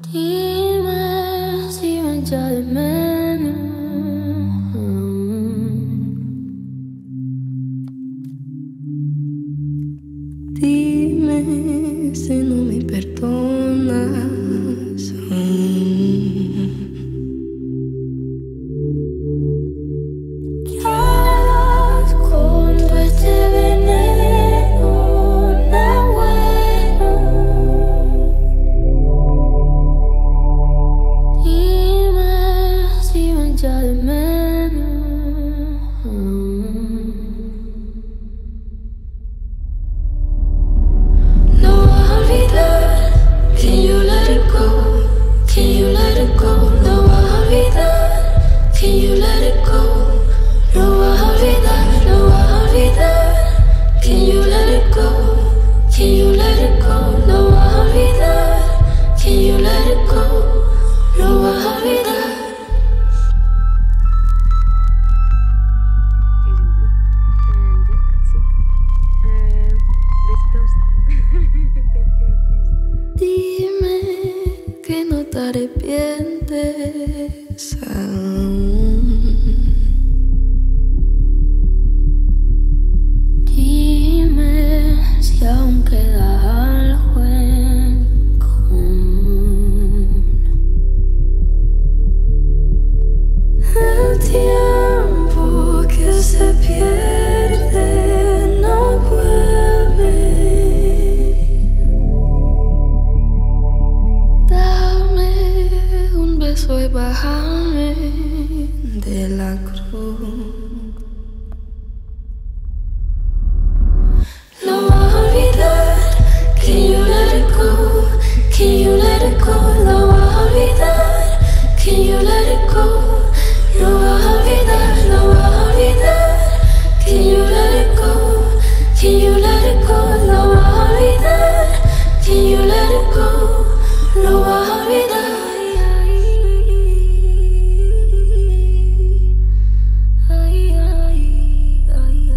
Dime si me echa de menos. Dime si no me perdonas. ¿Qué harás con todo este veneno? No bueno. Dime si me echa de menos. No vas a olvidar. Can you let it go? Can you let it go? No vas a olvidar. Can you let it go? No vas a olvidar, no vas a olvidar. Can you let it go? Can you let it go? No vas a olvidar. Can you let it go? No vas a olvidar. Is in blue. And yeah, that's it. Besitos. Take care, please. Dime que no te arrepientes aún. Dime si aún queda algo en común. El tiempo que se pierde no vuelve. Dame un beso y bájame de la cruz. No vas a olvidar. Can you let it go? Can you let it go? No vas a olvidar. Can you let it go? No vas a olvidar, no vas a olvidar. Can you let it go? Can you let it go? No vas a olvidar. Can you let it go? No vas a olvidar. Ay, ay, ay, ay.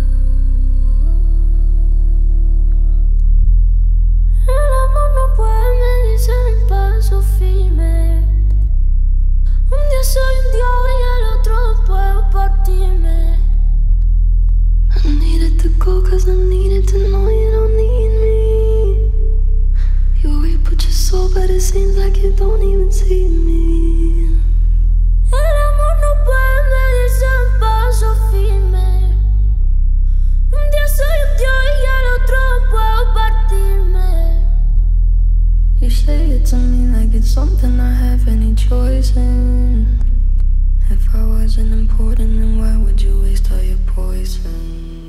El amor no puede medirse en paso firme. Un día soy un dios y el otro puedo partirme. I needed to go cause I needed to know you don't need me. You reap your soul but it seems like you don't even see me. El amor no puede medirse en paso firme. Un día soy un dios y el otro puedo partirme. You say it to me like it's something I have any choice in. If I wasn't important, then why would you waste all your poison?